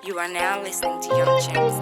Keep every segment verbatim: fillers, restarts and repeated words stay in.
You are now listening to Young Chimps.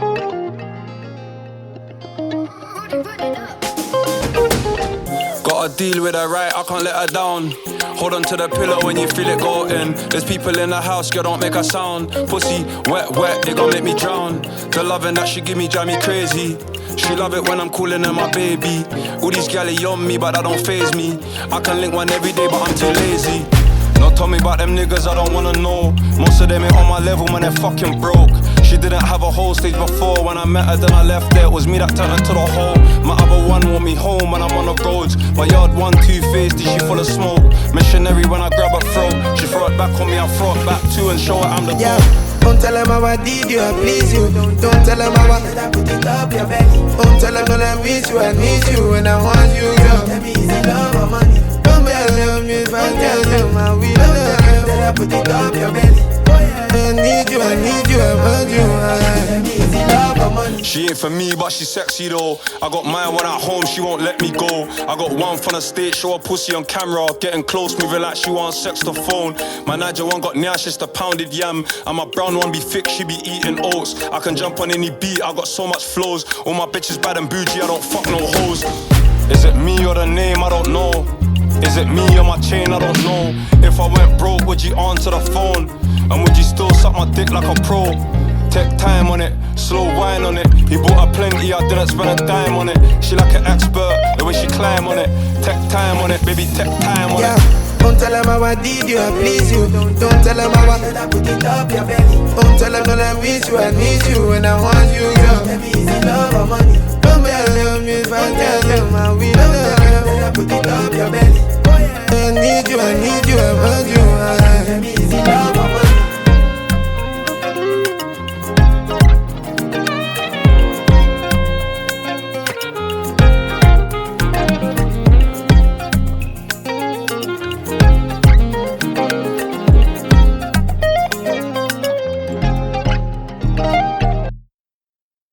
Gotta deal with her right, I can't let her down. Hold on to the pillow when you feel it go in. There's people in the house, girl, don't make a sound. Pussy, wet, wet, it gon' make me drown. The loving that she give me drive me crazy. She love it when I'm calling her my baby. All these galley on me, but that don't faze me. I can link one every day, but I'm too lazy. Don't tell me about them niggas, I don't wanna know. Most of them ain't on my level, man, they're fucking broke. She didn't have a whole stage before. When I met her, then I left there. It was me that turned her to the hole. My other one want me home when I'm on the roads. My yard one, two-faced, she full of smoke. Missionary when I grab her throat. She throw it back on me, I throw it back too and show her I'm the yeah. goat. Don't tell him how I did you, I please you. Don't tell him how I put it up your belly. Don't tell him no, I miss you, I need you, and I want you, girl. Let me easy love or money. Don't tell me if I tell you my will. Don't tell I put it up your belly. I need you, I need you, I want you. Let me easy love or money. She ain't for me, but she's sexy though. I got mine when at home, she won't let me go. I got one from the stage, show her pussy on camera. Getting close, moving like she wants sex the phone. My Niger one got nyash, just a pounded yam. And my brown one be thick, she be eating oats. I can jump on any beat, I got so much flows. All my bitches bad and bougie, I don't fuck no hoes. Is it me or the name? I don't know. Is it me or my chain? I don't know. If I went broke, would you answer the phone? And would you still suck my dick like a pro? Take time on it, slow wine on it. He bought her plenty, I didn't spend a dime on it. She like an expert, the way she climb on it. Take time on it, baby, take time on yeah. it. Don't tell him how I did you, I please you. Don't tell him how I put it up your belly. Don't tell him no, I miss you, I need you, and I want you, girl. Let me easy love or money. Don't tell me if I tell you my will. Don't I put it up your belly. I need you, I need you, I want you. Let me easy love or money.